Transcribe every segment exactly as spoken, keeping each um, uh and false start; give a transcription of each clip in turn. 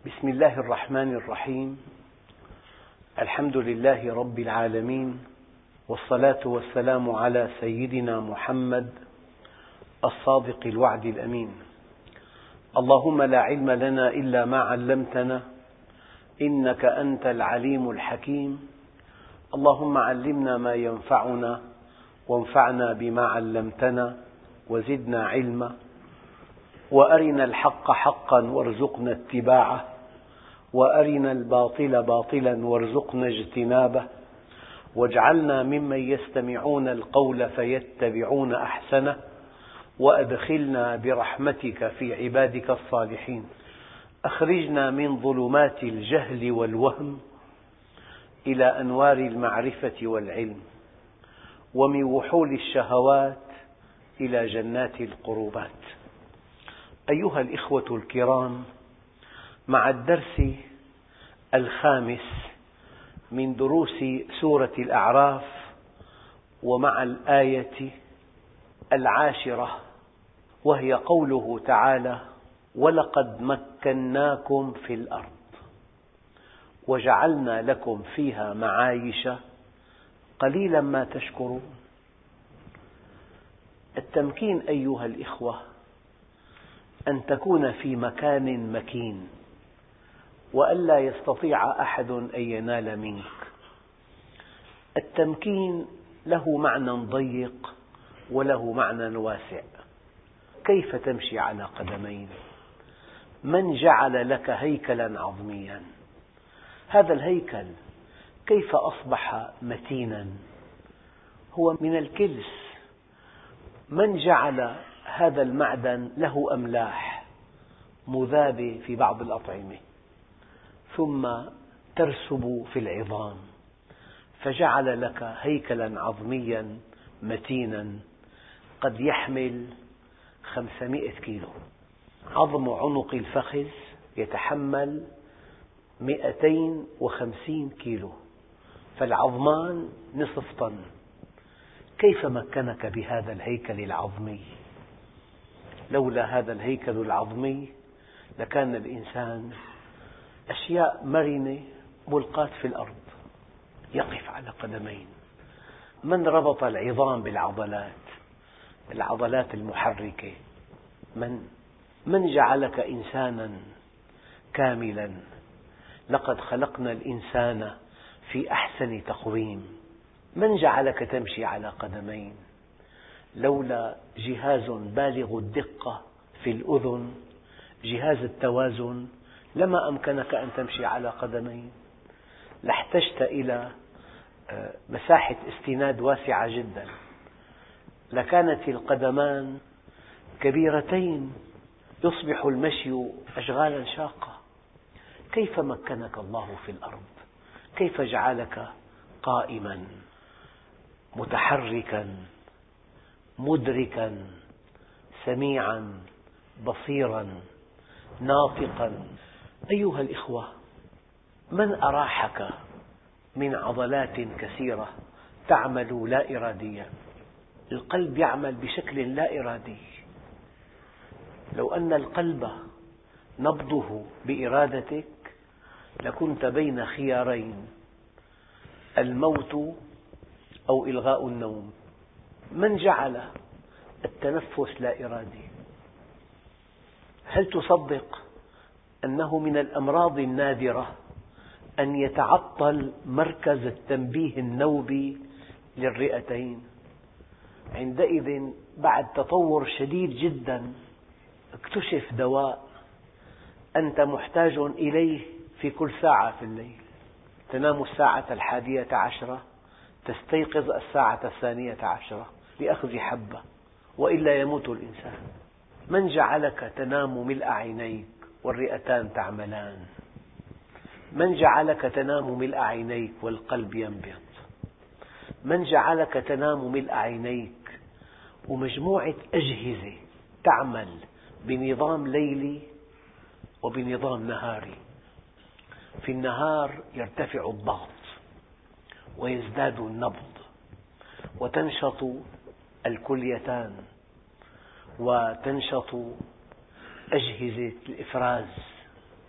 بسم الله الرحمن الرحيم. الحمد لله رب العالمين، والصلاة والسلام على سيدنا محمد الصادق الوعد الأمين. اللهم لا علم لنا إلا ما علمتنا، إنك أنت العليم الحكيم. اللهم علمنا ما ينفعنا، وانفعنا بما علمتنا، وزدنا علما، وأرنا الحق حقا وارزقنا اتباعه، وأرنا الباطل باطلا وارزقنا اجتنابه، واجعلنا ممن يستمعون القول فيتبعون أحسنه، وأدخلنا برحمتك في عبادك الصالحين. أخرجنا من ظلمات الجهل والوهم إلى أنوار المعرفة والعلم، ومن وحول الشهوات إلى جنات القربات. أيها الإخوة الكرام، مع الدرس الخامس من دروس سورة الأعراف، ومع الآية العاشرة، وهي قوله تعالى: ولقد مكناكم في الأرض وجعلنا لكم فيها معايش قليلا ما تشكرون. التمكين أيها الإخوة أن تكون في مكان مكين، وألا يستطيع أحد أن ينال منك. التمكين له معنى ضيق وله معنى واسع. كيف تمشي على قدمين؟ من جعل لك هيكلا عظميا؟ هذا الهيكل كيف أصبح متينا؟ هو من الكلس. من جعل هذا المعدن له أملاح مذابة في بعض الأطعمة ثم ترسب في العظام، فجعل لك هيكلا عظميا متينا قد يحمل خمسمائة كيلو. عظم عنق الفخذ يتحمل مئتين وخمسين كيلو، فالعظمان نصف طن. كيف مكنك بهذا الهيكل العظمي؟ لولا هذا الهيكل العظمي لكان الإنسان أشياء مرنة ملقاة في الأرض، يقف على قدمين. من ربط العظام بالعضلات، العضلات المحركة؟ من من جعلك إنسانا كاملا؟ لقد خلقنا الإنسان في أحسن تقويم. من جعلك تمشي على قدمين؟ لولا جهاز بالغ الدقة في الأذن، جهاز التوازن، لما أمكنك أن تمشي على قدمين. لاحتجت إلى مساحة استناد واسعة جدا، لكانت القدمان كبيرتين، يصبح المشي أشغالا شاقة. كيف مكنك الله في الأرض؟ كيف جعلك قائما متحركا مدركا سميعا بصيرا ناطقا؟ أيها الإخوة، من أراحك من عضلات كثيرة تعمل لا إراديا؟ القلب يعمل بشكل لا إرادي. لو أن القلب نبضه بإرادتك لكنت بين خيارين: الموت أو إلغاء النوم. من جعل التنفس لا إرادي؟ هل تصدق أنه من الأمراض النادرة أن يتعطل مركز التنبيه النوبي للرئتين؟ عندئذ بعد تطور شديد جدا اكتشف دواء أنت محتاج إليه في كل ساعة في الليل. تنام الساعة الحادية عشرة، تستيقظ الساعة الثانية عشرة لأخذ حبة، وإلا يموت الإنسان. من جعلك تنام ملء عينيك والرئتان تعملان؟ من جعلك تنام ملء عينيك والقلب ينبض؟ من جعلك تنام ملء عينيك ومجموعة أجهزة تعمل بنظام ليلي وبنظام نهاري؟ في النهار يرتفع الضغط ويزداد النبض وتنشط الكليتان وتنشط أجهزة الإفراز في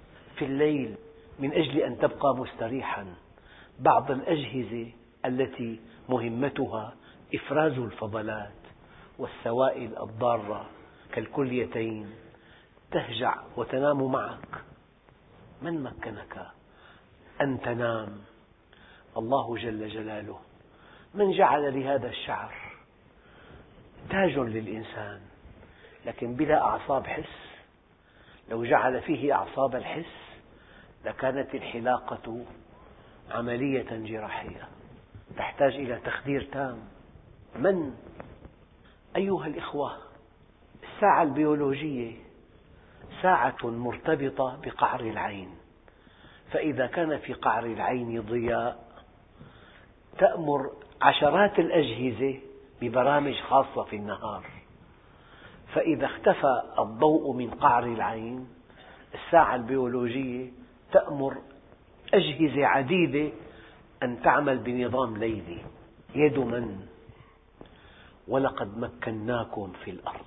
في الليل من أجل أن تبقى مستريحا. بعض الأجهزة التي مهمتها إفراز الفضلات والسوائل الضارة كالكليتين تهجع وتنام معك. من مكنك أن تنام؟ الله جل جلاله. من جعل لهذا الشعر تاج للإنسان لكن بلا أعصاب حس؟ لو جعل فيه أعصاب الحس لكانت الحلاقة عملية جراحية تحتاج إلى تخدير تام. من؟ أيها الإخوة، الساعة البيولوجية ساعة مرتبطة بقعر العين، فإذا كان في قعر العين ضياء تأمر عشرات الأجهزة ببرامج خاصة في النهار، فإذا اختفى الضوء من قعر العين الساعة البيولوجية تأمر أجهزة عديدة أن تعمل بنظام ليلي. يد من؟ ولقد مكناكم في الأرض.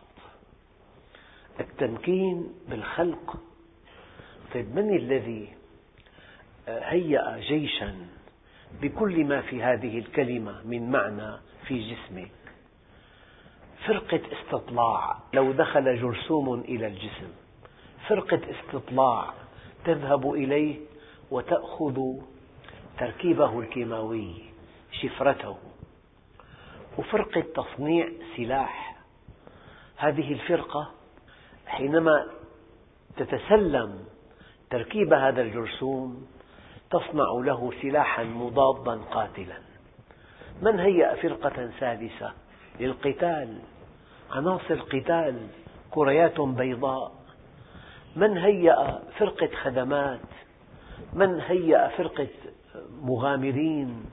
التمكين بالخلق. طيب من الذي هيأ جيشا بكل ما في هذه الكلمة من معنى في جسمك؟ فرقة استطلاع. لو دخل جرثوم إلى الجسم فرقة استطلاع تذهب إليه وتأخذ تركيبه الكيماوي، شفرته، وفرقة تصنيع سلاح. هذه الفرقة حينما تتسلم تركيب هذا الجرثوم تصنع له سلاحا مضادا قاتلا. من هيأ فرقة ثالثة للقتال؟ عناصر قتال، كريات بيضاء. من هيأ فرقة خدمات؟ من هيأ فرقة مغامرين؟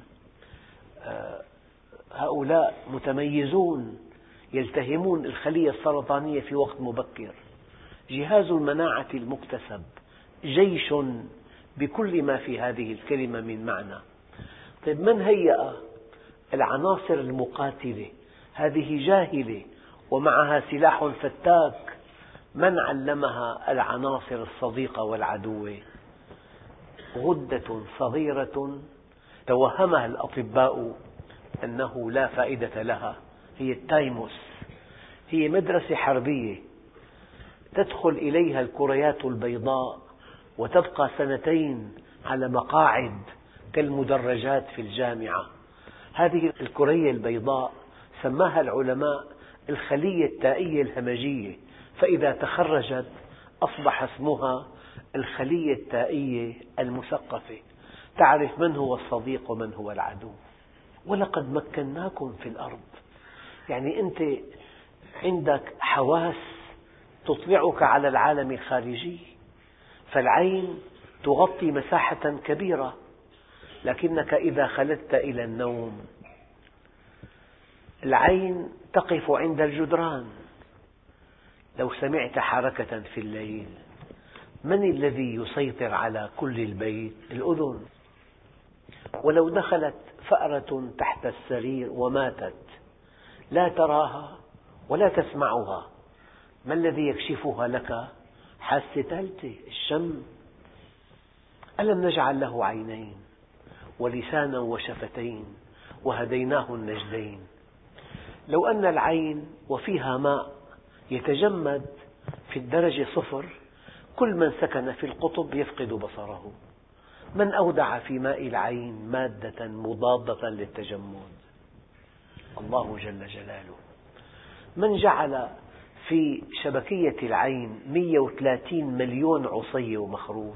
هؤلاء متميزون يلتهمون الخلية السرطانية في وقت مبكر. جهاز المناعة المكتسب، جيش بكل ما في هذه الكلمة من معنى. طيب من هيأ العناصر المقاتلة؟ هذه جاهلة ومعها سلاح فتاك. من علمها العناصر الصديقة والعدوة؟ غدة صغيرة توهمها الأطباء أنه لا فائدة لها، هي التايموس. هي مدرسة حربية تدخل إليها الكريات البيضاء وتبقى سنتين على مقاعد كالمدرجات في الجامعة. هذه الكرية البيضاء سماها العلماء الخلية التائية الهمجية، فإذا تخرجت أصبح اسمها الخلية التائية المثقفة، تعرف من هو الصديق ومن هو العدو. ولقد مكناكم في الأرض، يعني أنت عندك حواس تطلعك على العالم الخارجي، فالعين تغطي مساحة كبيرة، لكنك إذا خلدت إلى النوم العين تقف عند الجدران. لو سمعت حركة في الليل من الذي يسيطر على كل البيت؟ الأذن. ولو دخلت فأرة تحت السرير وماتت لا تراها ولا تسمعها، ما الذي يكشفها لك؟ حاسة ثالثة، الشم. ألم نجعل له عينين ولسانا وشفتين وهديناه النجدين. لو أن العين وفيها ماء يتجمد في الدرجة صفر، كل من سكن في القطب يفقد بصره. من أودع في ماء العين مادة مضادة للتجمد؟ الله جل جلاله. من جعل في شبكية العين مئة وثلاثين مليون عصي ومخروط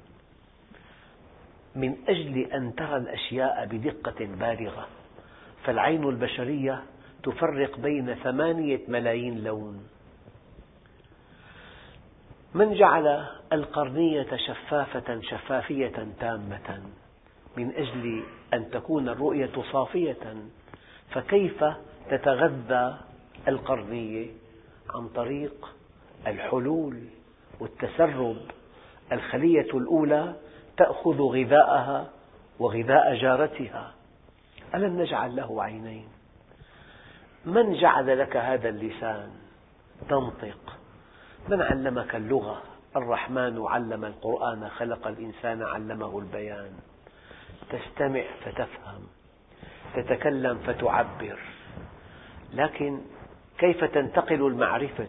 من أجل أن ترى الأشياء بدقة بالغة، فالعين البشرية تفرق بين ثمانية ملايين لون. من جعل القرنية شفافة شفافية تامة من أجل أن تكون الرؤية صافية، فكيف تتغذى القرنية؟ عن طريق الحلول والتسرب. الخلية الأولى تأخذ غذاءها وغذاء جارتها. ألم نجعل له عينين؟ من جعل لك هذا اللسان تنطق؟ من علمك اللغة الرحمن علم القرآن خلق الإنسان علمه البيان. تستمع فتفهم، تتكلم فتعبر. لكن كيف تنتقل المعرفة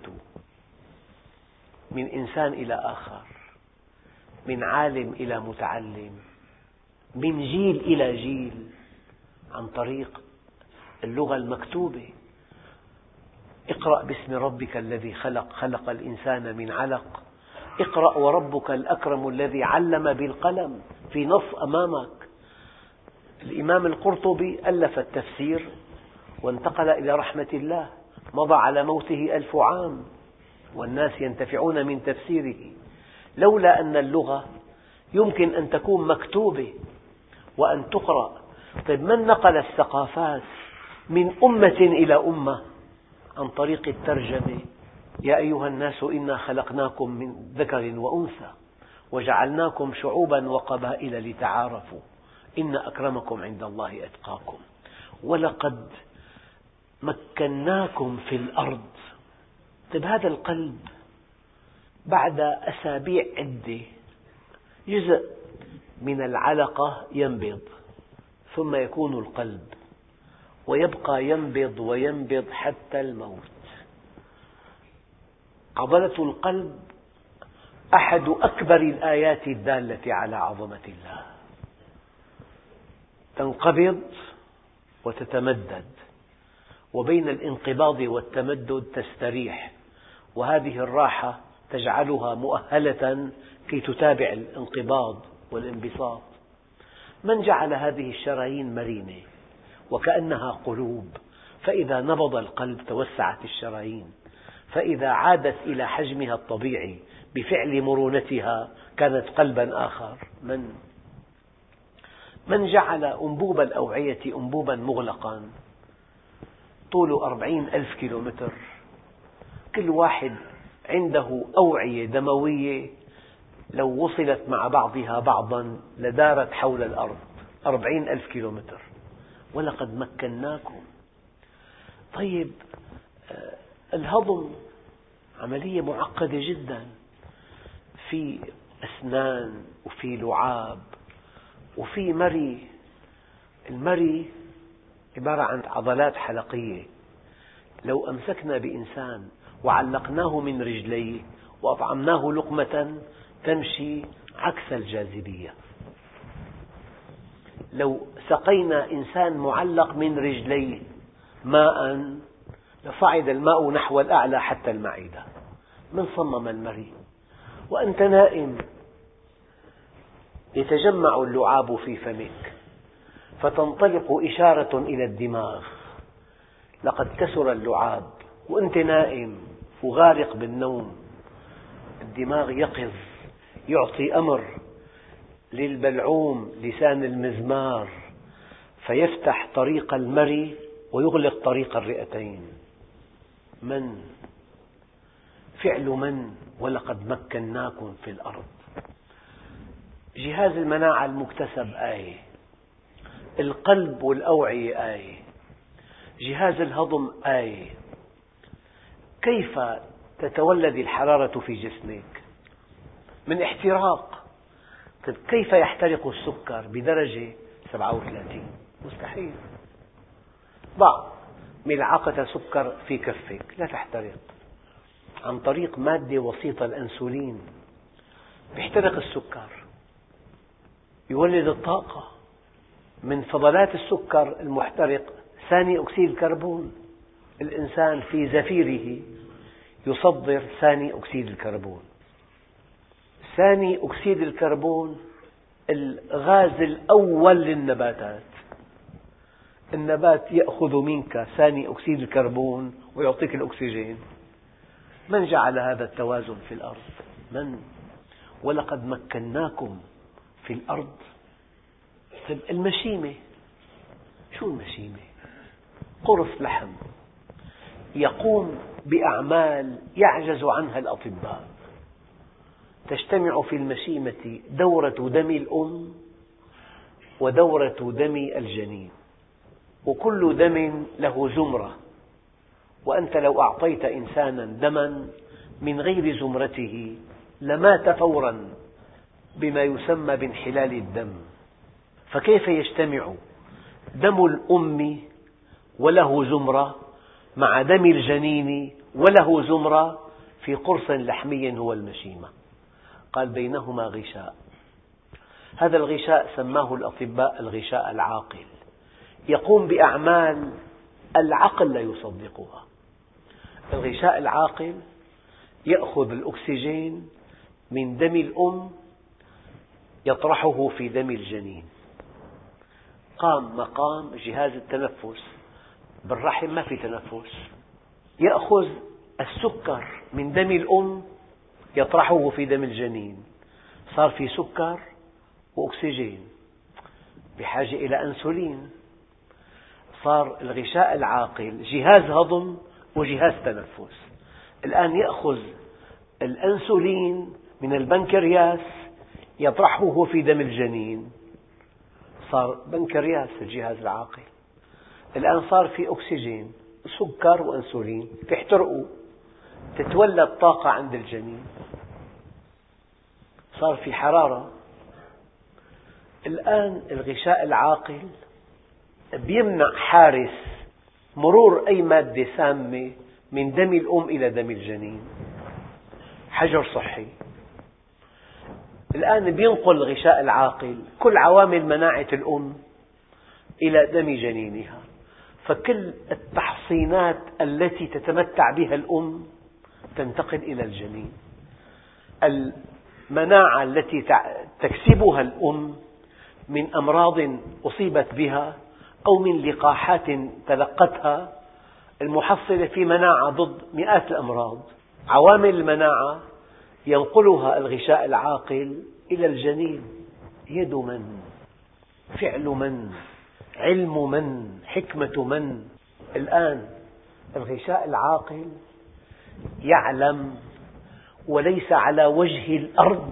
من إنسان إلى آخر، من عالم إلى متعلم، من جيل إلى جيل؟ عن طريق اللغة المكتوبة. اقرأ باسم ربك الذي خلق، خلق الإنسان من علق. اقرأ وربك الأكرم الذي علم بالقلم، في نص أمامك. الإمام القرطبي ألف التفسير وانتقل إلى رحمة الله، مضى على موته ألف عام والناس ينتفعون من تفسيره، لولا أن اللغة يمكن أن تكون مكتوبة وأن تقرأ. طيب من نقل الثقافات من أمة إلى أمة؟ عن طريق الترجمة. يا أيها الناس إنا خلقناكم من ذكر وأنثى وجعلناكم شعوبا وقبائل لتعارفوا إن أكرمكم عند الله أتقاكم ولقد مكناكم في الأرض. طيب هذا القلب بعد أسابيع عدة جزء من العلقة ينبض، ثم يكون القلب، ويبقى ينبض وينبض حتى الموت. عضلة القلب أحد أكبر الآيات الدالة على عظمة الله. تنقبض وتتمدد، وبين الانقباض والتمدد تستريح، وهذه الراحة تجعلها مؤهلة كي تتابع الانقباض والانبساط. من جعل هذه الشرايين مرنة وكأنها قلوب، فإذا نبض القلب توسعت الشرايين، فإذا عادت إلى حجمها الطبيعي بفعل مرونتها كانت قلبا آخر. من من جعل أنبوب الأوعية أنبوبا مغلقا طوله أربعين ألف كيلومتر، كل واحد عنده أوعية دموية لو وصلت مع بعضها بعضا لدارت حول الأرض أربعين ألف كيلومتر. ولقد مكناكم. طيب الهضم عملية معقدة جدا، في أسنان وفي لعاب وفي مري. المري عبارة عن عضلات حلقية. لو أمسكنا بإنسان وعلقناه من رجليه وأطعمناه لقمة تمشي عكس الجاذبية. لو سقينا إنسان معلق من رجليه ماء لصعد الماء نحو الأعلى حتى المعدة. من صمم المري؟ وأنت نائم يتجمع اللعاب في فمك فتنطلق إشارة إلى الدماغ لقد كسر اللعاب، وأنت نائم وغارق بالنوم. الدماغ يقظ يعطي أمر للبلعوم لسان المزمار فيفتح طريق المري ويغلق طريق الرئتين. من؟ فعل من؟ ولقد مكناكم في الأرض. جهاز المناعة المكتسب آية، القلب والأوعية آية، جهاز الهضم آية. كيف تتولد الحرارة في جسمك؟ من احتراق. طيب كيف يحترق السكر بدرجة سبعة وثلاثين؟ مستحيل. ضع ملعقة سكر في كفك لا تحترق. عن طريق مادة وسيطة الأنسولين يحترق السكر، يولد الطاقة. من فضلات السكر المحترق ثاني أكسيد الكربون. الإنسان في زفيره يصدر ثاني أكسيد الكربون. ثاني أكسيد الكربون الغاز الأول للنباتات. النبات يأخذ منك ثاني أكسيد الكربون ويعطيك الأكسجين. من جعل هذا التوازن في الأرض؟ من؟ ولقد مكناكم في الأرض. طيب المشيمة، شو المشيمة؟ قرص لحم يقوم بأعمال يعجز عنها الأطباء. تجتمع في المشيمة دورة دم الأم ودورة دم الجنين، وكل دم له زمرة. وأنت لو أعطيت إنسانا دما من غير زمرته لمات فورا بما يسمى بانحلال الدم. فكيف يجتمع دم الأم وله زمرة مع دم الجنين وله زمرة في قرص لحمي هو المشيمة؟ قال بينهما غشاء. هذا الغشاء سماه الأطباء الغشاء العاقل، يقوم بأعمال العقل لا يصدقها. الغشاء العاقل يأخذ الأكسجين من دم الأم يطرحه في دم الجنين، قام مقام جهاز التنفس. بالرحم ما في تنفس. يأخذ السكر من دم الأم يطرحه في دم الجنين، صار في سكر وأكسجين، بحاجة إلى أنسولين. صار الغشاء العاقل جهاز هضم وجهاز تنفس. الآن يأخذ الأنسولين من البنكرياس يطرحه في دم الجنين، صار بنكرياس الجهاز العاقل. الآن صار في أكسجين، سكر وأنسولين، يحترقوا، تتولد طاقة عند الجنين، صار في حرارة. الآن الغشاء العاقل يمنع حارس مرور أي مادة سامة من دم الأم إلى دم الجنين، حجر صحي. الآن ينقل الغشاء العاقل كل عوامل مناعة الأم إلى دم جنينها، فكل التحصينات التي تتمتع بها الأم تنتقل إلى الجنين. المناعة التي تكسبها الأم من أمراض أصيبت بها أو من لقاحات تلقتها، المحصلة في مناعة ضد مئات الأمراض. عوامل المناعة ينقلها الغشاء العاقل إلى الجنين. يد من؟ فعل من؟ علم من؟ حكمة من؟ الآن الغشاء العاقل يعلم، وليس على وجه الأرض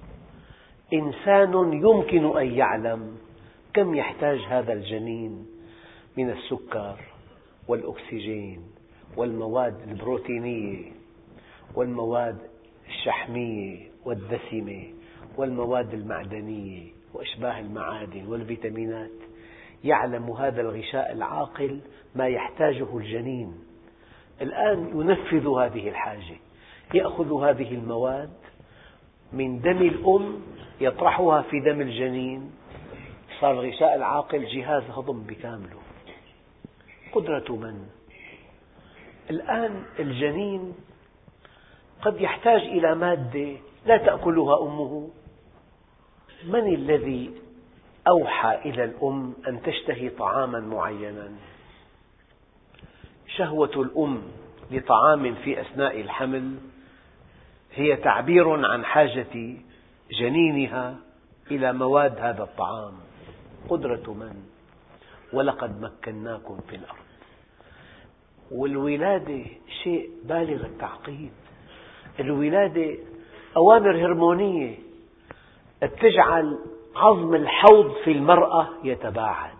إنسان يمكن أن يعلم كم يحتاج هذا الجنين من السكر والأكسجين والمواد البروتينية والمواد الشحمية والدسمة والمواد المعدنية وأشباه المعادن والفيتامينات. يعلم هذا الغشاء العاقل ما يحتاجه الجنين. الآن ينفذ هذه الحاجة، يأخذ هذه المواد من دم الأم يطرحها في دم الجنين، صار الغشاء العاقل جهاز هضم بكامله. قدرة من؟ الآن الجنين قد يحتاج إلى مادة لا تأكلها أمه. من الذي أوحى إلى الأم أن تشتهي طعاما معينا؟ شهوة الأم لطعام في أثناء الحمل هي تعبير عن حاجة جنينها إلى مواد هذا الطعام. قدرة من؟ ولقد مكناكم في الأرض. والولادة شيء بالغ التعقيد. الولادة أوامر هرمونية تجعل عظم الحوض في المرأة يتباعد.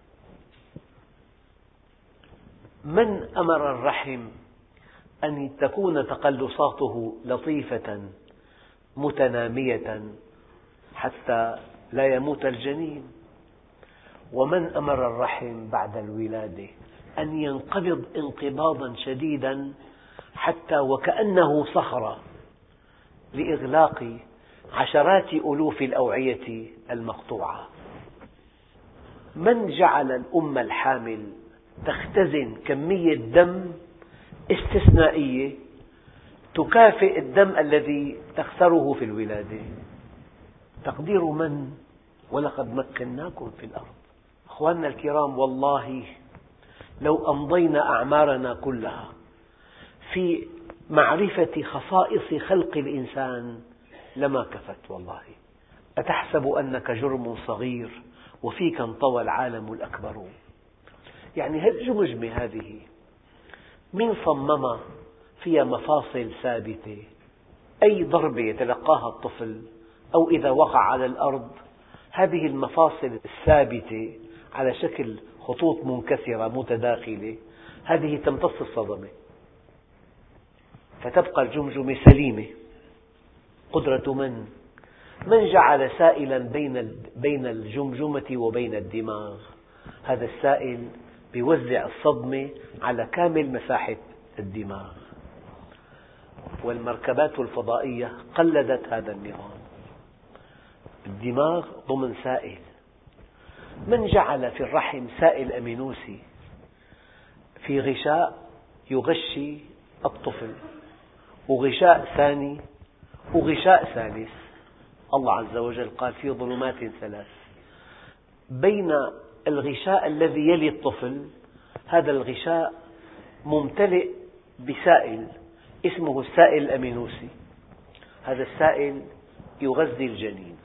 من أمر الرحم أن تكون تقلصاته لطيفة متنامية حتى لا يموت الجنين؟ ومن أمر الرحم بعد الولادة أن ينقبض انقباضا شديدا حتى وكأنه صخرة لإغلاق عشرات ألوف الأوعية المقطوعة؟ من جعل الأم الحامل تختزن كمية دم استثنائية تكافئ الدم الذي تخسره في الولادة؟ تقدير من؟ ولقد مكناكم في الأرض. أخواننا الكرام، والله لو أمضينا أعمارنا كلها في معرفة خصائص خلق الإنسان لما كفت. والله أتحسب أنك جرم صغير وفيك انطوى العالم الأكبر؟ يعني هالجمجمة هذه من صمم فيها مفاصل ثابتة، أي ضربة يتلقاها الطفل أو إذا وقع على الأرض هذه المفاصل الثابتة على شكل خطوط منكسرة متداخلة هذه تمتص الصدمة فتبقى الجمجمة سليمة. قدرة من؟ من جعل سائلا بين بين الجمجمة وبين الدماغ. هذا السائل يوزع الصدمة على كامل مساحة الدماغ، والمركبات الفضائية قلدت هذا النظام. الدماغ ضمن سائل. من جعل في الرحم سائل أمينوسي في غشاء يغشي الطفل، وغشاء ثاني، وغشاء ثالث. الله عز وجل قال في ظلمات ثلاث. بين الغشاء الذي يلي الطفل، هذا الغشاء ممتلئ بسائل اسمه السائل الأمينوسي. هذا السائل يغذي الجنين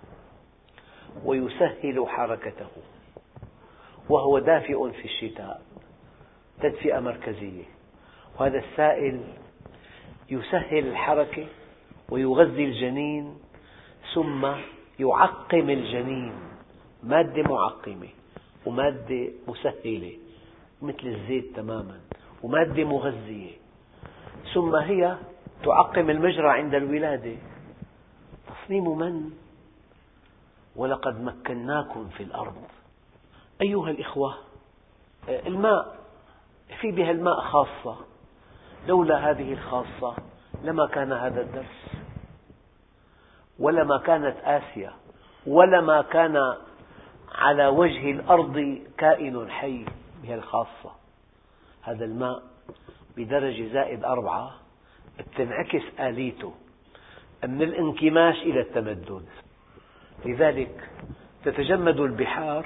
ويسهل حركته، وهو دافئ في الشتاء، تدفئة مركزية. وهذا السائل يسهل الحركة ويغذي الجنين، ثم يعقم الجنين، مادة معقمة ومادة مسهلة مثل الزيت تماما، ومادة مغذية، ثم هي تعقم المجرى عند الولادة. تصميم من؟ ولقد مكناكم في الأرض. أيها الإخوة، الماء في بها الماء خاصة، لولا هذه الخاصة لما كان هذا الدرس، ولما كانت آسيا، ولما كان على وجه الأرض كائن حي بها الخاصة. هذا الماء بدرجة زائد أربعة تنعكس آليته من الانكماش إلى التمدد. لذلك تتجمد البحار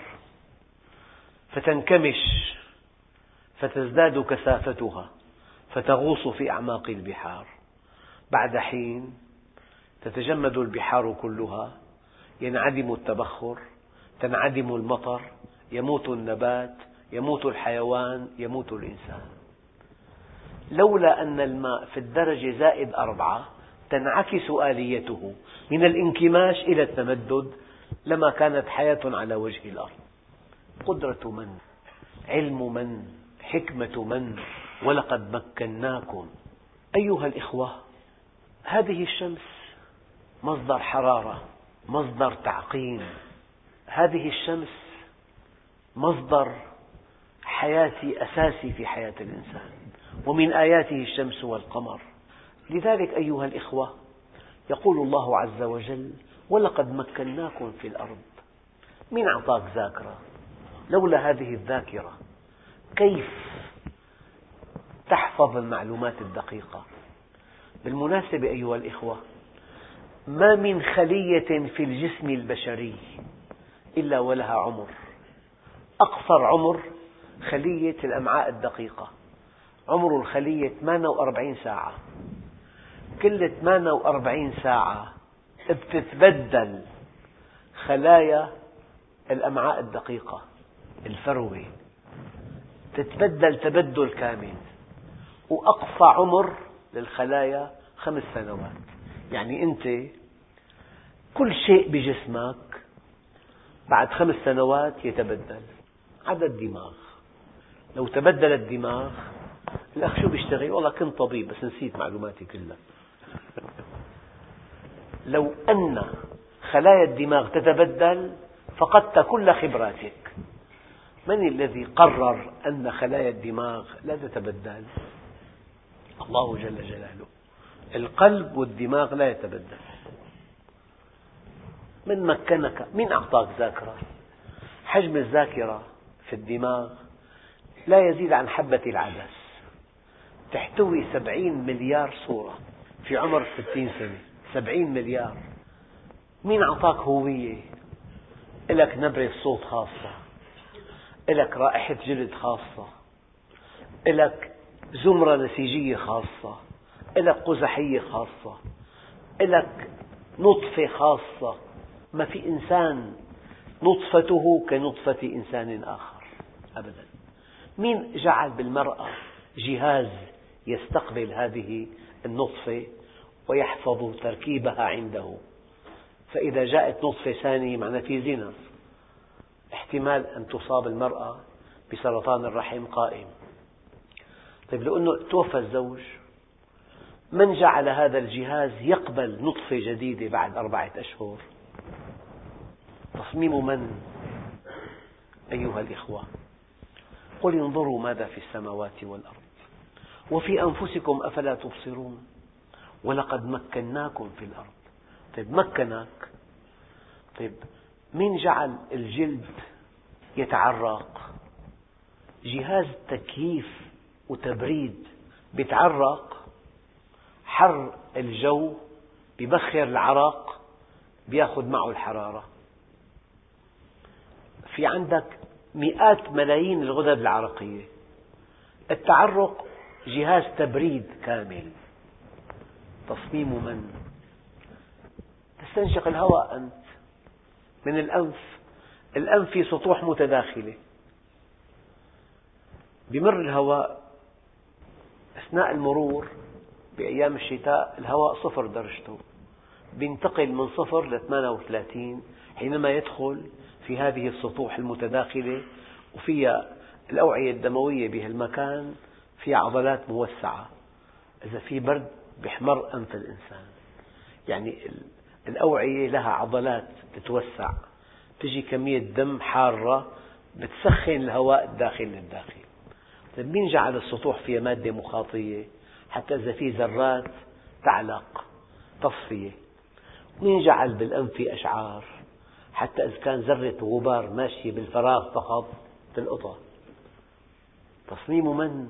فتنكمش فتزداد كثافتها فتغوص في أعماق البحار. بعد حين تتجمد البحار كلها، ينعدم التبخر، تنعدم المطر، يموت النبات، يموت الحيوان، يموت الإنسان. لولا أن الماء في الدرجة زائد أربعة تنعكس آليته من الانكماش إلى التمدد، لما كانت حياة على وجه الأرض. قدرة من؟ علم من؟ حكمة من؟ ولقد مكناكم. أيها الإخوة، هذه الشمس مصدر حرارة، مصدر تعقيم. هذه الشمس مصدر حياتي أساسي في حياة الإنسان، ومن آياته الشمس والقمر. لذلك أيها الإخوة، يقول الله عز وجل: ولقد مكناكم في الأرض. من أعطاك ذاكرة؟ لولا هذه الذاكرة كيف تحفظ المعلومات الدقيقة؟ بالمناسبة أيها الإخوة، ما من خلية في الجسم البشري إلا ولها عمر. أقصر عمر خلية الأمعاء الدقيقة، عمر الخلية ثمانية وأربعين ساعة. كل ثمانية وأربعين ساعة بتتبدل خلايا الأمعاء الدقيقة، الفروة تتبدل تبدل كامل. وأقصى عمر للخلايا خمس سنوات. يعني أنت كل شيء بجسمك بعد خمس سنوات يتبدل، عدا الدماغ. لو تبدل الدماغ، الأخ شو بيشتغل؟ والله كنت طبيب بس نسيت معلوماتي كلها. لو أن خلايا الدماغ تتبدل فقدت كل خبراتك. من الذي قرر أن خلايا الدماغ لا تتبدل؟ الله جل جلاله. القلب والدماغ لا يتبدل. من مكنك؟ من أعطاك ذاكرة؟ حجم الذاكرة في الدماغ لا يزيد عن حبة العدس، تحتوي سبعين مليار صورة في عمر ستين سنة. سبعين مليار. مين أعطاك هوية؟ لك نبرة صوت خاصة، لك رائحة جلد خاصة، لك زمرة نسيجية خاصة، لك قزحية خاصة، لك نطفة خاصة. ما في إنسان نطفته كنطفة إنسان آخر أبدا. مين جعل بالمرأة جهاز يستقبل هذه النطفة ويحفظ تركيبها عنده؟ فإذا جاءت نطفة ثانية معناه في زنا، احتمال أن تصاب المرأة بسرطان الرحم قائم. طيب لو أنه توفى الزوج، من جعل هذا الجهاز يقبل نطفة جديدة بعد أربعة أشهر؟ تصميم من؟ أيها الإخوة، قل انظروا ماذا في السماوات والأرض وفي أنفسكم أفلا تبصرون ولقد مكناكم في الأرض. طيب مكنك، طيب مين جعل الجلد يتعرق؟ جهاز تكييف وتبريد بيتعرق، حر الجو بيبخر العرق بيأخذ معه الحرارة. في عندك مئات ملايين الغدد العرقية، التعرق جهاز تبريد كامل. تصميم من؟ تستنشق الهواء أنت من الأنف، الأنف في سطوح متداخلة، بمر الهواء أثناء المرور بأيام الشتاء الهواء صفر درجته، بينتقل من صفر ل ثمانية وثلاثين حينما يدخل في هذه السطوح المتداخلة، وفيها الأوعية الدموية بهالمكان فيها عضلات موسعة، إذا في برد بيحمر أنف الإنسان. يعني الأوعية لها عضلات تتوسع، تجي كمية دم حارة بتسخن الهواء الداخل للداخل. طيب مين جعل السطوح فيها مادة مخاطية حتى إذا في ذرات تعلق تصفية؟ مين جعل بالأنف أشعار حتى إذا كان ذرة غبار ماشية بالفراغ فقط تلقطها؟ تصميم من؟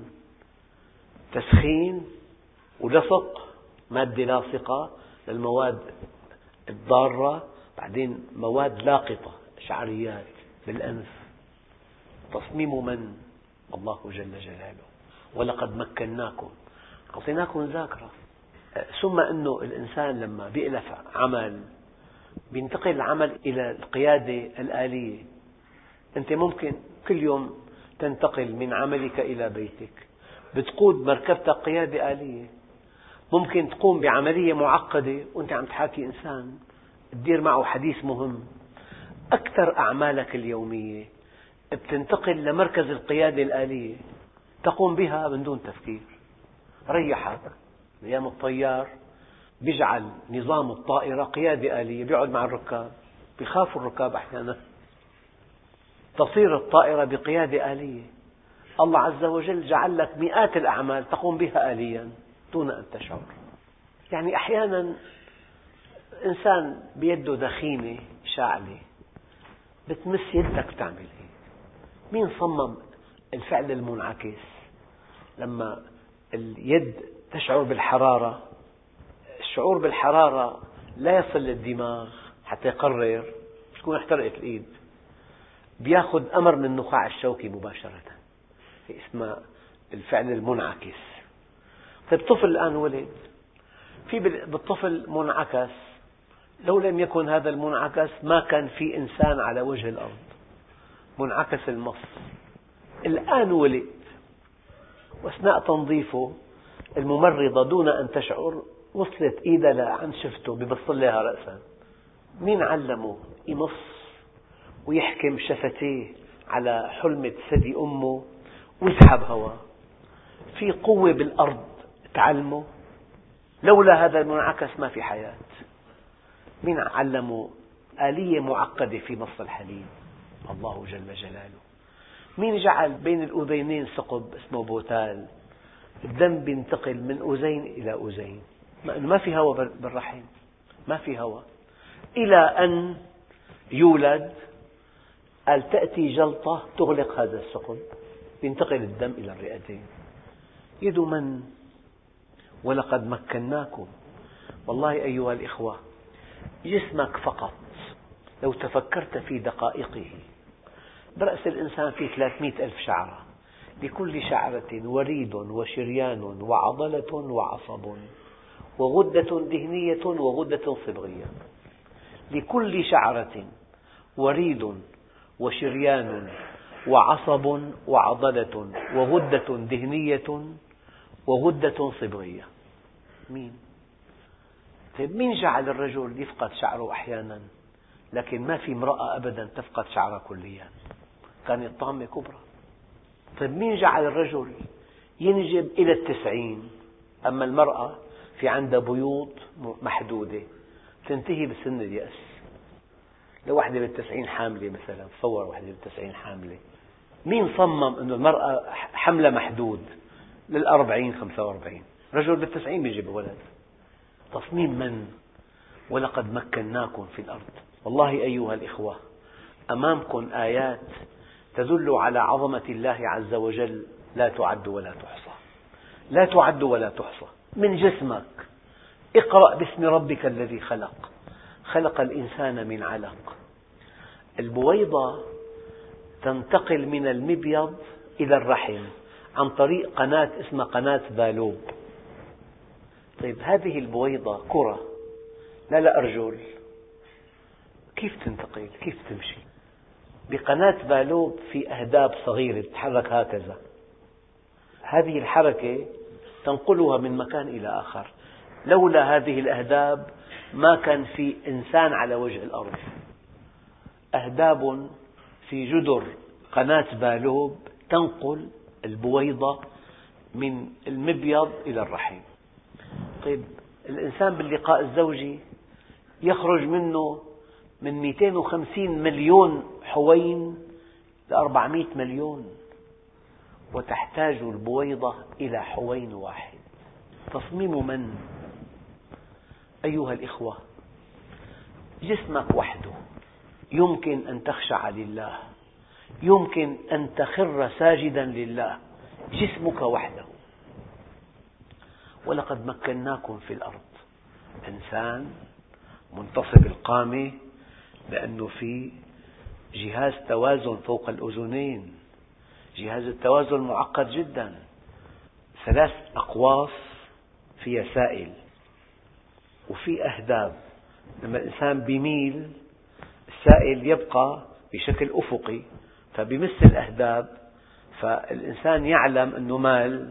تسخين ولصق مادة لاصقة للمواد الضارة، بعدين مواد لاقطة شعريات بالأنف. تصميم من؟ الله جل جلاله. ولقد مكناكم، أعطيناكم ذاكرة. ثم أنه الإنسان لما بيألف عمل بينتقل العمل إلى القيادة الآلية. أنت ممكن كل يوم تنتقل من عملك إلى بيتك، بتقود مركبتك قيادة آلية. ممكن تقوم بعملية معقدة وأنت عم تحاكي إنسان تدير معه حديث مهم. أكثر أعمالك اليومية بتنتقل لمركز القيادة الآلية، تقوم بها من دون تفكير. ريحك أيام الطيار بيجعل نظام الطائرة قيادة آلية، بيقعد مع الركاب، بيخافوا الركاب أحيانا، تصير الطائرة بقيادة آلية. الله عز وجل جعل لك مئات الأعمال تقوم بها آليا دون أن تشعر. يعني أحيانا إنسان بيده دخينة شاعلة بتمس يدك تعمل هيك. مين صمم الفعل المنعكس؟ لما اليد تشعر بالحرارة، الشعور بالحرارة لا يصل للدماغ حتى يقرر، تكون احترقت الإيد، بيأخذ أمر من النخاع الشوكي مباشرة، اسمه الفعل المنعكس. طيب طفل الآن ولد، في بالطفل منعكس، لو لم يكن هذا المنعكس ما كان في إنسان على وجه الأرض. منعكس المص الآن ولد، وأثناء تنظيفه الممرضة دون أن تشعر وصلت إيدها عند شفته ببصر لها رأسا. مين علمه يمص ويحكم شفتيه على حلمة ثدي أمه ويسحب هواء؟ في قوة بالأرض تعلمه. لولا هذا المنعكس ما في حياة. مين علمه آلية معقدة في مص الحليب؟ الله جل جلاله. مين جعل بين الأذينين ثقب اسمه بوتال، الدم بينتقل من أذين إلى أذين، ما في هواء بالرحم، ما في هواء، إلى أن يولد. قال تأتي جلطة تغلق هذا الثقب، ينتقل الدم إلى الرئتين. يد من؟ ولقد مكناكم. والله أيها الإخوة، جسمك فقط لو تفكرت في دقائقه، برأس الإنسان فيه ثلاثمئة ألف شعرة، لكل شعرة وريد وشريان وعضلة وعصب وغدة دهنية وغدة صبغية. لكل شعرة وريد وشريان وعصب وعضلة وغدة دهنية وغدة صبغية. مين؟ طيب مين جعل الرجل يفقد شعره أحيانا لكن ما في امرأة أبدا تفقد شعرها كليا؟ كانت طامة كبرى. طيب مين جعل الرجل ينجب إلى التسعين أما المرأة في عندها بيوض محدودة تنتهي بسن اليأس. لو واحدة بالتسعين حاملة مثلا، تصور واحدة بالتسعين حاملة، مين صمم أن المرأة حملة محدود للأربعين خمسة وأربعين؟ رجل بالتسعين بيجيب ولد. تصميم من؟ ولقد مكناكم في الأرض. والله أيها الإخوة، أمامكم آيات تدل على عظمة الله عز وجل لا تعد ولا تحصى، لا تعد ولا تحصى. من جسمك، اقرأ باسم ربك الذي خلق، خلق الإنسان من علق. البويضة تنتقل من المبيض إلى الرحم عن طريق قناة اسمها قناة بالوب. طيب هذه البويضة كرة، لا لا أرجل، كيف تنتقل؟ كيف تمشي؟ بقناة بالوب في أهداب صغيرة تتحرك هكذا. هذه الحركة تنقلها من مكان إلى آخر. لولا هذه الأهداب ما كان في إنسان على وجه الأرض. أهداب في جدر قناة بالوب تنقل البويضة من المبيض إلى الرحم. طيب الإنسان باللقاء الزوجي يخرج منه من مئتين وخمسين مليون حوين ل أربعمئة مليون، وتحتاج البويضة إلى حوين واحد. تصميم من؟ أيها الإخوة، جسمك وحده يمكن أن تخشع لله، يمكن أن تخر ساجدا لله، جسمك وحده. ولقد مكناكم في الأرض. إنسان منتصب القامة لأنه في جهاز توازن فوق الأذنين. جهاز التوازن معقد جدا، ثلاث أقواس فيها سائل وفي أهداب. لما الإنسان بيميل السائل يبقى بشكل أفقي فبيمس الأهداب، فالإنسان يعلم أنه مال.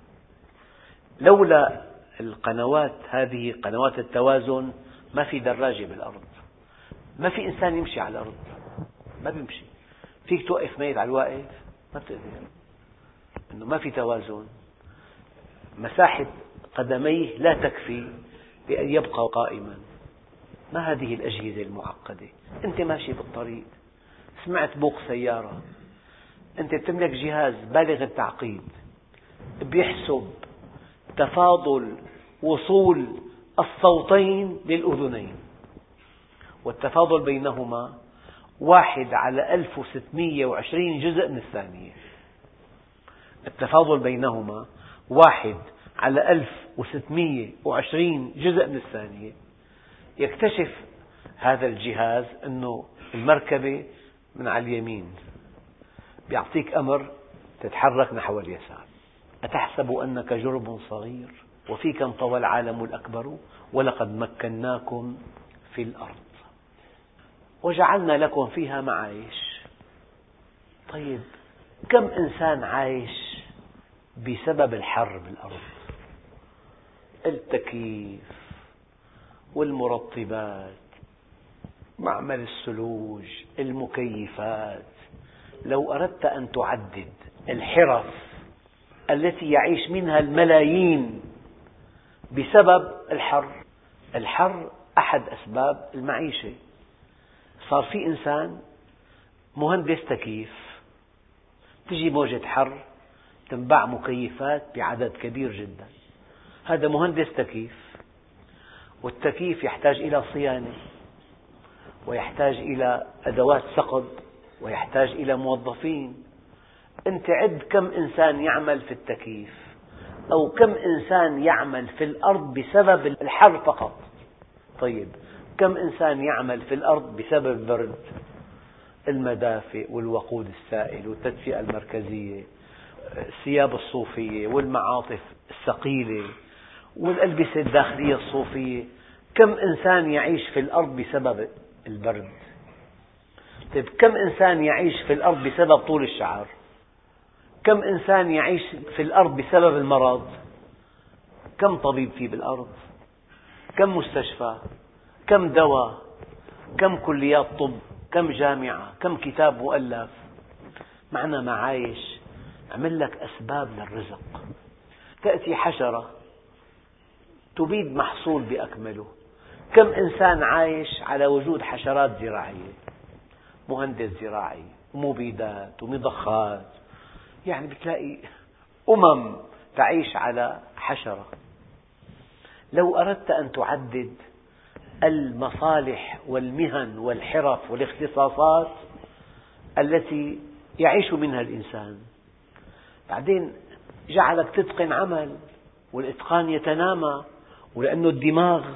لولا القنوات هذه، قنوات التوازن، ما في دراجة بالأرض، ما في إنسان يمشي على الأرض، ما بيمشي. فيك توقف ميت على الواقف؟ ما بتقدر، إنه ما في توازن. مساحة قدميه لا تكفي لأن يبقى قائما. ما هذه الأجهزة المعقدة؟ أنت ماشي بالطريق، سمعت بوق سيارة، أنت تملك جهاز بالغ التعقيد بيحسب تفاضل وصول الصوتين للأذنين، والتفاضل بينهما واحد على ألف وستمئة وعشرين جزء من الثانية. التفاضل بينهما واحد على ألف وستمئة وعشرين جزء من الثانية. يكتشف هذا الجهاز أنه المركبة من على اليمين، بيعطيك أمر تتحرك نحو اليسار. أتحسب أنك جرم صغير وفيك انطوى العالم الأكبر ولقد مكناكم في الأرض وجعلنا لكم فيها معايش. طيب كم إنسان عايش بسبب الحر بالأرض؟ التكييف والمرطبات، معمل الثلوج، المكيفات. لو أردت أن تعدد الحرف التي يعيش منها الملايين بسبب الحر، الحر أحد أسباب المعيشة. صار في إنسان مهندس تكييف، تجي موجة حر تنباع مكيفات بعدد كبير جدا. هذا مهندس تكييف، والتكييف يحتاج إلى صيانة، ويحتاج إلى أدوات صقب، ويحتاج إلى موظفين. أنت عد كم إنسان يعمل في التكييف، أو كم إنسان يعمل في الأرض بسبب الحر فقط. طيب كم إنسان يعمل في الأرض بسبب البرد؟ المدافئ والوقود السائل والتدفئة المركزية، الثياب الصوفية والمعاطف الثقيلة والألبسة الداخلية الصوفية. كم إنسان يعيش في الأرض بسبب البرد؟ طيب كم إنسان يعيش في الأرض بسبب طول الشعر؟ كم إنسان يعيش في الأرض بسبب المرض؟ كم طبيب في بالأرض؟ كم مستشفى؟ كم دواء؟ كم كليات طب؟ كم جامعة؟ كم كتاب مؤلف؟ معنى معايش. عمل لك أسباب للرزق. تأتي حشرة تبيد محصول بأكمله. كم إنسان عايش على وجود حشرات زراعية، مهندس زراعي ومبيدات ومضخات، يعني بتلاقي أمم تعيش على حشرة. لو أردت أن تعدد المصالح والمهن والحرف والاختصاصات التي يعيش منها الإنسان، بعدين جعلك تتقن عمل، والإتقان يتنامى، ولأنه الدماغ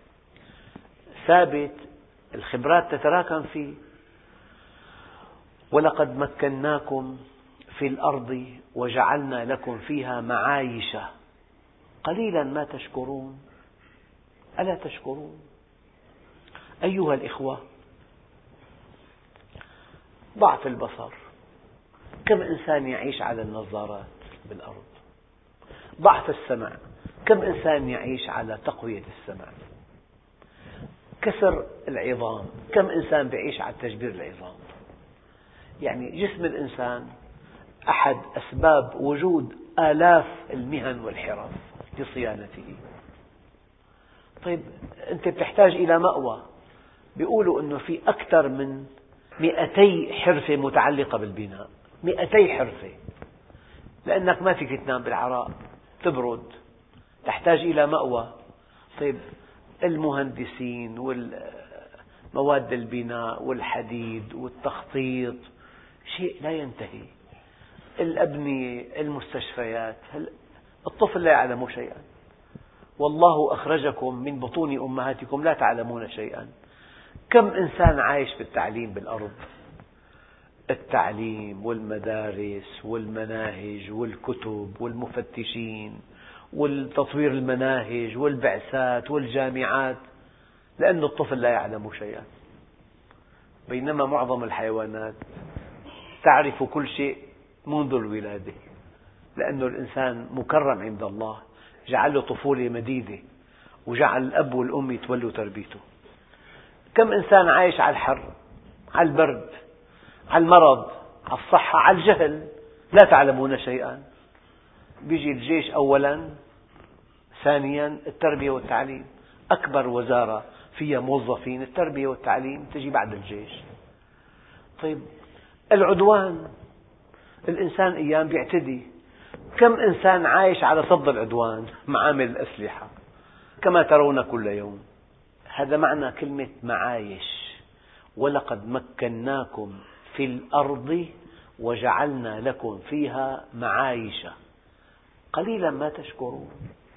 ثابت الخبرات تتراكم فيه. ولقد مكناكم في الأرض وجعلنا لكم فيها معايش قليلا ما تشكرون. ألا تشكرون؟ أيها الإخوة، ضعف البصر، كم إنسان يعيش على النظارات بالأرض؟ ضعف السمع، كم إنسان يعيش على تقوية السمع؟ كسر العظام، كم إنسان يعيش على تجبير العظام؟ يعني جسم الإنسان أحد أسباب وجود آلاف المهن والحرف لصيانته. طيب أنت تحتاج إلى مأوى، بيقولوا أنه في أكثر من مئتي حرفة متعلقة بالبناء، مئتي حرفة، لأنك ما فيك تنام بالعراء، تبرد، تحتاج إلى مأوى. طيب المهندسين والمواد البناء والحديد والتخطيط شيء لا ينتهي، الأبنية، المستشفيات، الطفل لا يعلم شيئا. والله أخرجكم من بطون أمهاتكم لا تعلمون شيئا. كم إنسان عايش بالتعليم بالأرض؟ التعليم والمدارس والمناهج والكتب والمفتشين والتطوير المناهج والبعثات والجامعات، لأن الطفل لا يعلم شيئا. بينما معظم الحيوانات تعرف كل شيء منذ الولادة، لأن الإنسان مكرم عند الله، جعل له طفولة مديدة، وجعل الأب والأم يتولوا تربيته. كم إنسان عايش على الحر، على البرد، على المرض، على الصحة، على الجهل، لا تعلمون شيئا. بيجي الجيش أولا، ثانيا التربية والتعليم، أكبر وزارة فيها موظفين التربية والتعليم تجي بعد الجيش. طيب العدوان، الإنسان أيام بيعتدي، كم إنسان عايش على صد العدوان، معامل الأسلحة كما ترون كل يوم. هذا معنى كلمة معايش. ولقد مكناكم في الأرض وجعلنا لكم فيها معايش قليلا ما تشكرون.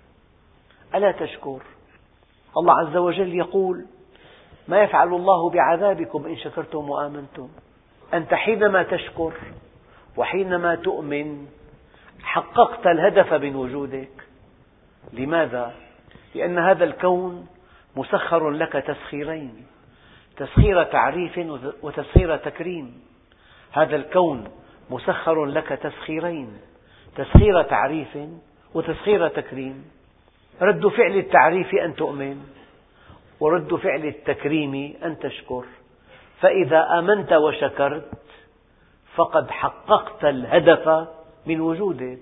ألا تشكر؟ الله عز وجل يقول: ما يفعل الله بعذابكم إن شكرتم وآمنتم. أنت حينما تشكر وحينما تؤمن حققت الهدف من وجودك. لماذا؟ لأن هذا الكون مسخر لك تسخيرين، تسخير تعريف وتسخير تكريم. هذا الكون مسخر لك تسخيرين، تسخير تعريف وتسخير تكريم. رد فعل التعريف أن تؤمن، ورد فعل التكريم أن تشكر. فإذا آمنت وشكرت فقد حققت الهدف من وجودك.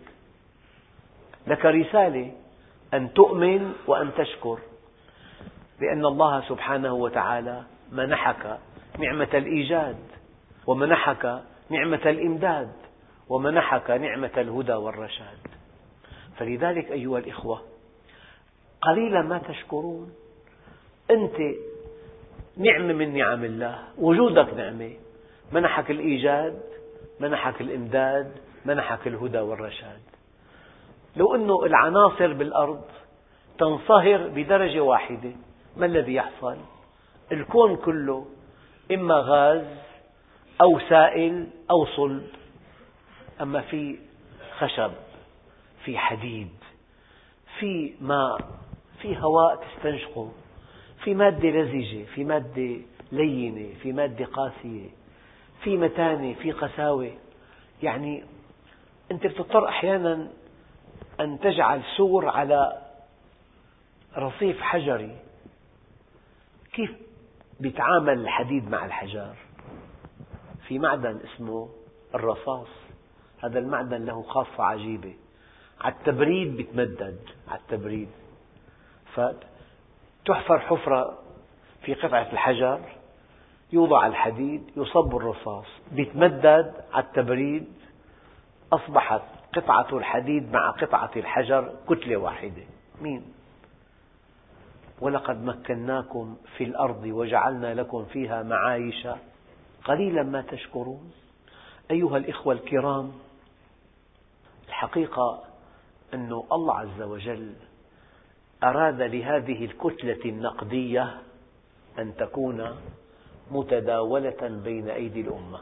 لك رسالة أن تؤمن وأن تشكر، لأن الله سبحانه وتعالى منحك نعمة الإيجاد، ومنحك نعمة الإمداد، ومنحك نعمة الهدى والرشاد. فلذلك أيها الإخوة، قليلا ما تشكرون. أنت نعمة من نعم الله، وجودك نعمة، منحك الإيجاد، منحك الإمداد، منحك الهدى والرشاد. لو أن العناصر بالأرض تنصهر بدرجة واحدة، ما الذي يحصل؟ الكون كله إما غاز أو سائل أو صلب. أما في خشب، في حديد، في ماء، في هواء تستنشقه، في مادة لزجة، في مادة لينة، في مادة قاسية، في متانة، في قساوة. يعني أنت بتضطر أحيانا أن تجعل سور على رصيف حجري. كيف بيتعامل الحديد مع الحجار؟ في معدن اسمه الرصاص، هذا المعدن له خاصة عجيبة، على التبريد بيتمدد على التبريد، فتحفر حفرة في قطعة الحجر، يوضع الحديد، يصب الرصاص، يتمدد على التبريد، أصبحت قطعة الحديد مع قطعة الحجر كتلة واحدة. مين؟ ولقد مكناكم في الأرض وجعلنا لكم فيها معايش قليلا ما تشكرون. أيها الإخوة الكرام، الحقيقة أن الله عز وجل أراد لهذه الكتلة النقدية أن تكون متداولة بين أيدي الأمة،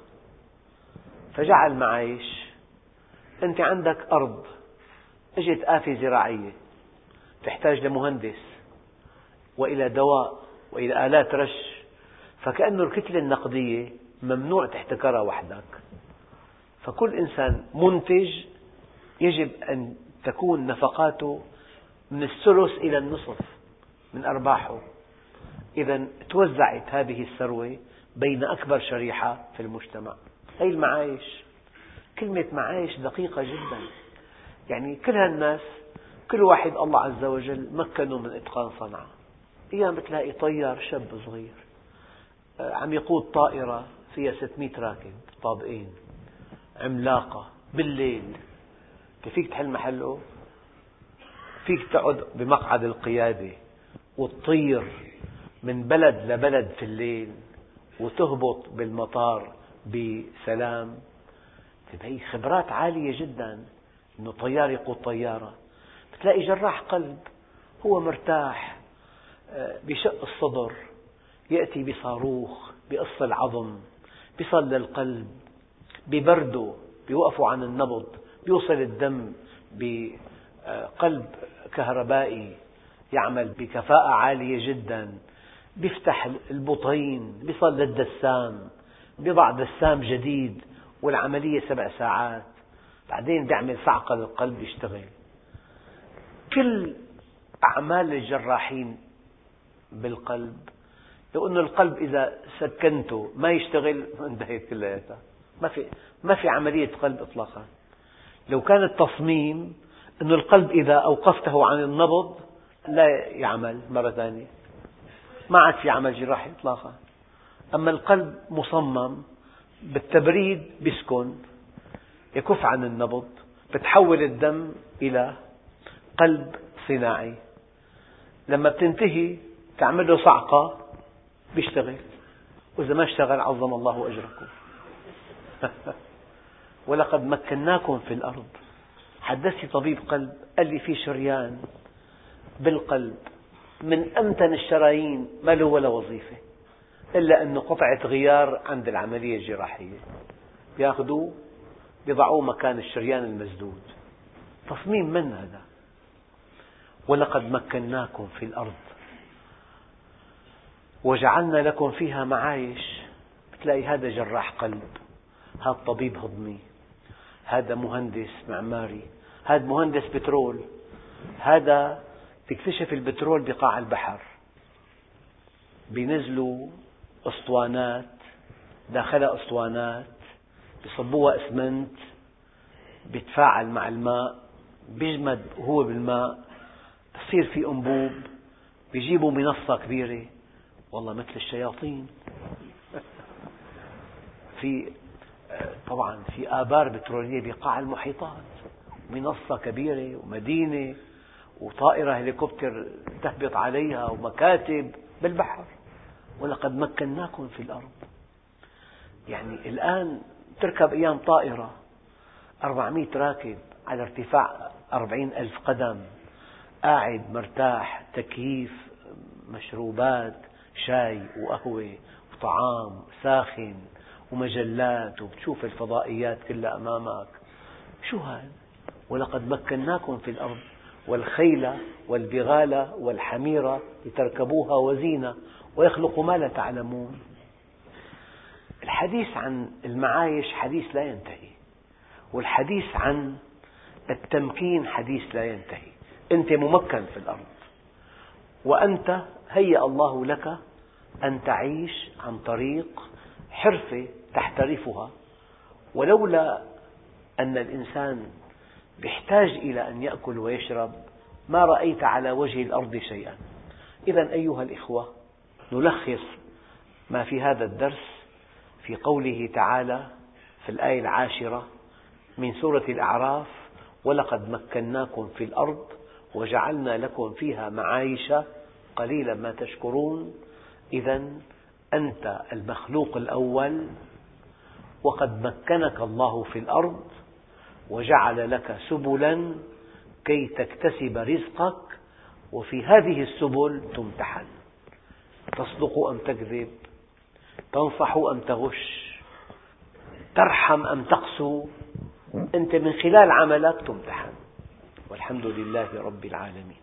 فجعل معايش. أنت عندك أرض، أجت آفة زراعية تحتاج لمهندس وإلى دواء وإلى آلات رش، فكأن الكتلة النقدية ممنوع تحتكرها وحدك، فكل إنسان منتج يجب أن تكون نفقاته من الثلث إلى النصف من أرباحه. إذا توزعت هذه الثروة بين أكبر شريحة في المجتمع. هذه المعايش. كلمة معايش دقيقة جدا، يعني كل هالناس، كل واحد الله عز وجل مكنه من إتقان صنعة. أيام بتلاقي طيار شاب صغير عم يقود طائرة فيها ستمئة راكب، طابقين، عملاقة، بالليل. فيك تحل محله؟ فيك تقعد بمقعد القيادة وتطير من بلد لبلد في الليل وتهبط بالمطار بسلام؟ هي خبرات عالية جدا أنه طيار يقود طيارة. بتلاقي جراح قلب هو مرتاح، بشق الصدر يأتي بصاروخ بقص العظم، بيصل للقلب، ببرده، بيوقفوا عن النبض، بيوصل الدم بقلب كهربائي يعمل بكفاءة عالية جدا، بيفتح البطين، بيصل للدسام، بيضع دسام جديد والعملية سبع ساعات، بعدين بيعمل صعقة للقلب يشتغل. كل أعمال الجراحين بالقلب، لو أن القلب إذا سكنته ما يشتغل انتهت كلياتها، ما في ما في عملية قلب إطلاقا. لو كان التصميم أن القلب إذا أوقفته عن النبض لا يعمل مرة ثانية، ما عاد في عمل جراحي إطلاقا. أما القلب مصمم بالتبريد، بيسكن، يكف عن النبض، بتحول الدم إلى قلب صناعي، لما بتنتهي تعمل له صعقة بيشتغل، وإذا ما اشتغل عظم الله أجركم. ولقد مكناكم في الأرض. حدثني طبيب قلب قال لي في شريان بالقلب من أمتن الشرايين ما له ولا وظيفة إلا أنه قطعة غيار عند العملية الجراحية، يأخذوه يضعوه مكان الشريان المسدود. تصميم من هذا؟ ولقد مكناكم في الأرض وجعلنا لكم فيها معايش. بتلاقي هذا جراح قلب، هذا طبيب هضمي، هذا مهندس معماري، هذا مهندس بترول، هذا تكتشف البترول بقاع البحر، بينزلوا أسطوانات، داخلها أسطوانات، بيصبوها إسمنت، بيتفاعل مع الماء، بيجمد هو بالماء، بصير في أنبوب، بيجيبوا منصة كبيرة، والله مثل الشياطين. في طبعا في آبار بترولية بقاع المحيطات، منصة كبيرة ومدينة وطائرة هليكوبتر تهبط عليها ومكاتب بالبحر. ولقد مكناكم في الأرض. يعني الآن تركب أيام طائرة أربعمئة راكب على ارتفاع أربعين ألف قدم، قاعد مرتاح، تكييف، مشروبات، شاي وقهوة وطعام ساخن ومجلات، وبتشوف الفضائيات كلها أمامك. شو هذا؟ ولقد مكناكم في الأرض والخيل والبغال والحمير لتركبوها وزينة ويخلق ما لا تعلمون. الحديث عن المعايش حديث لا ينتهي، والحديث عن التمكين حديث لا ينتهي. أنت ممكن في الأرض، وأنت هيأ الله لك أن تعيش عن طريق حرفة تحترفها. ولولا أن الإنسان يحتاج إلى أن يأكل ويشرب ما رأيت على وجه الأرض شيئا. إذا أيها الإخوة، نلخص ما في هذا الدرس في قوله تعالى في الآية العاشرة من سورة الأعراف: ولقد مكناكم في الأرض وجعلنا لكم فيها معايش قليلا ما تشكرون. إذا أنت المخلوق الأول، وقد مكنك الله في الأرض وجعل لك سبلا كي تكتسب رزقك، وفي هذه السبل تمتحن: تصدق أم تكذب، تنصح أم تغش، ترحم أم تقسو. أنت من خلال عملك تمتحن. والحمد لله رب العالمين.